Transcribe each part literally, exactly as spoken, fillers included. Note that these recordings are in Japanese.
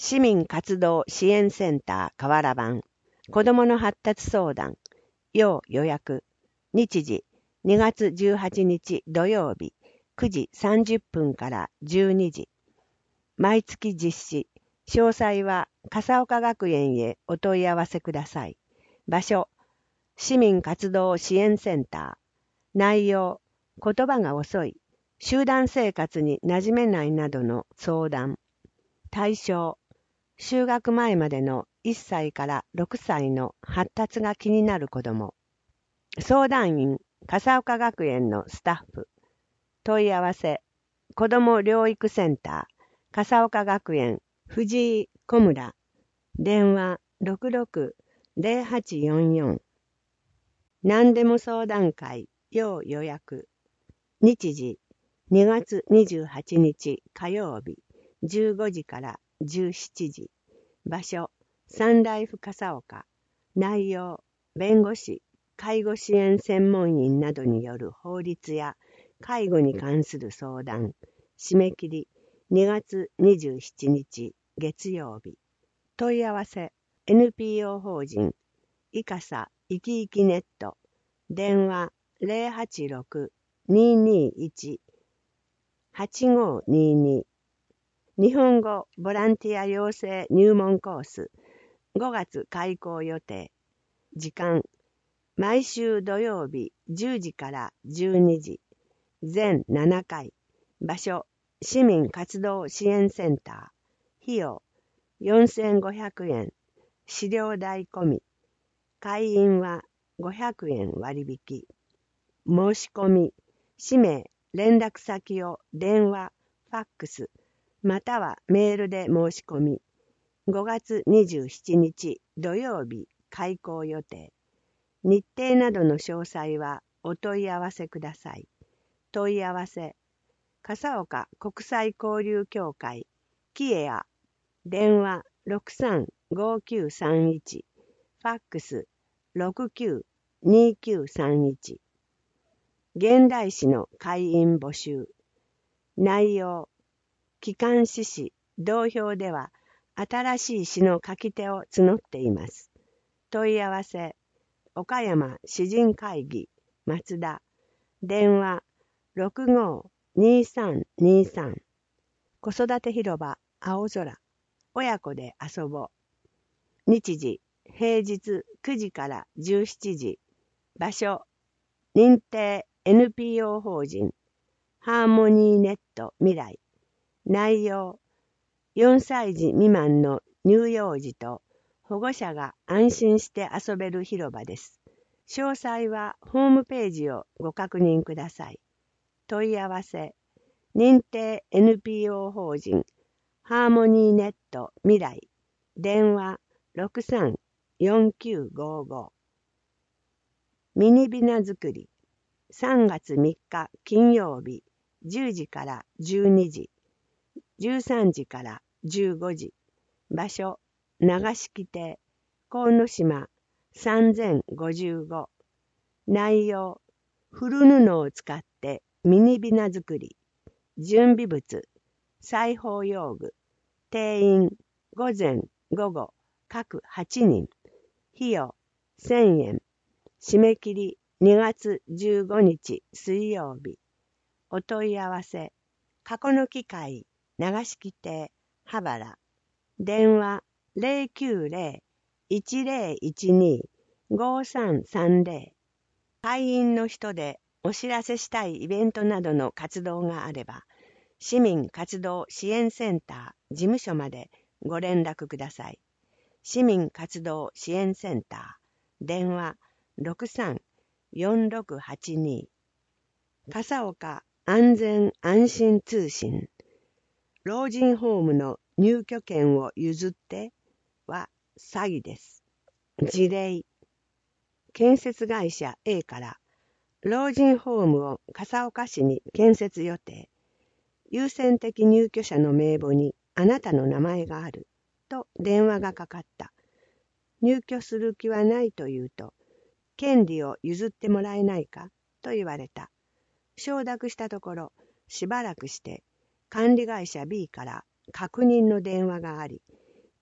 市民活動支援センター河原版子どもの発達相談要予約日時にがつじゅうはちにち土曜日くじさんじゅっぷんからじゅうにじ毎月実施詳細は笠岡学園へお問い合わせください。場所市民活動支援センター内容言葉が遅い集団生活に馴染めないなどの相談対象就学前までのいっさいからろくさいの発達が気になる子ども相談員笠岡学園のスタッフ問い合わせ子ども療育センター笠岡学園藤井小村電話 ろくろく ゼロはちよんよん 何でも相談会要予約日時にがつにじゅうはちにち火曜日じゅうごじからじゅうしちじ場所サンライフ笠岡内容弁護士介護支援専門員などによる法律や介護に関する相談締め切りにがつにじゅうしちにち月曜日問い合わせ エヌピーオー 法人いかさいきいきネット電話 ゼロはちろく にーにーいち はちごにーに日本語ボランティア養成入門コースごがつ開講予定時間毎週土曜日じゅうじからじゅうにじ全ななかい場所市民活動支援センター費用よんせんごひゃくえん資料代込み会員はごひゃくえん割引申し込み氏名連絡先を電話ファックスまたはメールで申し込みごがつにじゅうしちにち土曜日開講予定日程などの詳細はお問い合わせください。問い合わせ笠岡国際交流協会キエア電話 ろくさんごきゅうさんいち ファックス ろくきゅうにきゅうさんいち現代詩の会員募集内容機関詩詩同票では新しい詩の書き手を募っています問い合わせ岡山詩人会議松田電話 ろくごにさんにさん 子育て広場青空親子で遊ぼう日時平日くじからじゅうしちじ場所認定 エヌピーオー 法人ハーモニーネット未来内容よんさいじ未満の乳幼児と保護者が安心して遊べる広場です。詳細はホームページをご確認ください。問い合わせ認定 エヌピーオー 法人ハーモニーネット未来電話 ろくさんよんきゅうごご ミニビナ作りさんがつみっか金曜日じゅうじからじゅうにじじゅうさんじからじゅうごじ場所長敷亭鴻島さんぜんごじゅうご内容古布を使ってミニビナ作り準備物裁縫用具定員午前午後各はちにん費用せんえん締め切りにがつじゅうごにち水曜日お問い合わせ過去の機会長敷亭羽原電話 ゼロきゅうゼロ いちゼロいちに ごさんさんゼロ 会員の人でお知らせしたいイベントなどの活動があれば市民活動支援センター事務所までご連絡ください。市民活動支援センター電話 ろくさんよんろくはちに 笠岡安全安心通信老人ホームの入居権を譲っては詐欺です。事例建設会社 A から老人ホームを笠岡市に建設予定優先的入居者の名簿にあなたの名前があると電話がかかった入居する気はないと言うと権利を譲ってもらえないかと言われた承諾したところしばらくして管理会社 B から確認の電話があり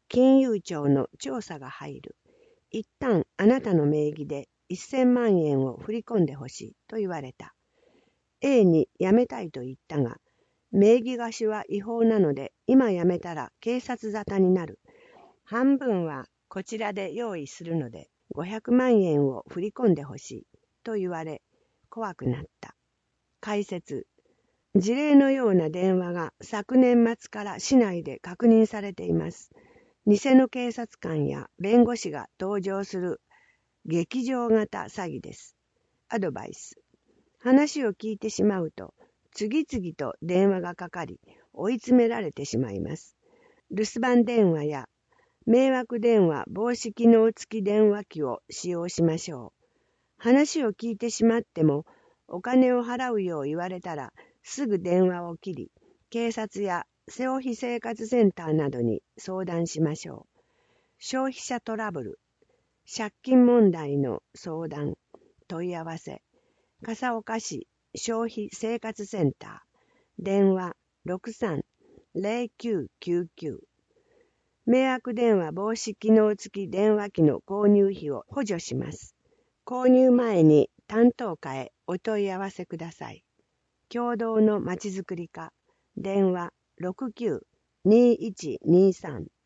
金融庁の調査が入る。一旦あなたの名義でせんまんえんを振り込んでほしいと言われた。A に辞めたいと言ったが、名義貸しは違法なので今辞めたら警察沙汰になる。半分はこちらで用意するのでごひゃくまんえんを振り込んでほしいと言われ、怖くなった。解説。事例のような電話が昨年末から市内で確認されています。偽の警察官や弁護士が登場する劇場型詐欺です。アドバイス。話を聞いてしまうと、次々と電話がかかり、追い詰められてしまいます。留守番電話や迷惑電話防止機能付き電話機を使用しましょう。話を聞いてしまっても、お金を払うよう言われたら、すぐ電話を切り、警察や消費生活センターなどに相談しましょう。消費者トラブル、借金問題の相談、問い合わせ、笠岡市消費生活センター、電話 ろくさん ゼロきゅうきゅうきゅう。迷惑電話防止機能付き電話機の購入費を補助します。購入前に担当課へお問い合わせください。共同のまちづくり課、電話 ろくきゅう にいちにさん